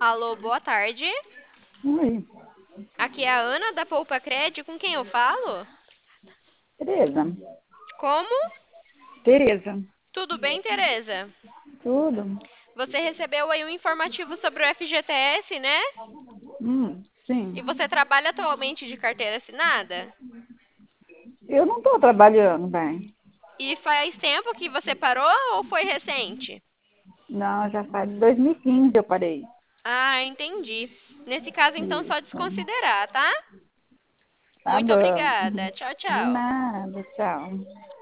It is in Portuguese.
Alô, boa tarde. Oi, Aqui é a Ana da Poupa Cred. Com quem eu falo? Tereza. Como? Tereza. Tudo bem, Tereza? Tudo? Você recebeu aí um informativo sobre o FGTS, né? Sim. E você trabalha atualmente de carteira assinada? Eu não estou trabalhando, bem. E faz tempo que você parou ou foi recente? Não, já faz 2015 eu parei. Ah, entendi. Nesse caso, então, só Isso. desconsiderar, tá? Tá Muito bom. obrigada. Tchau, De tchau. nada, tchau.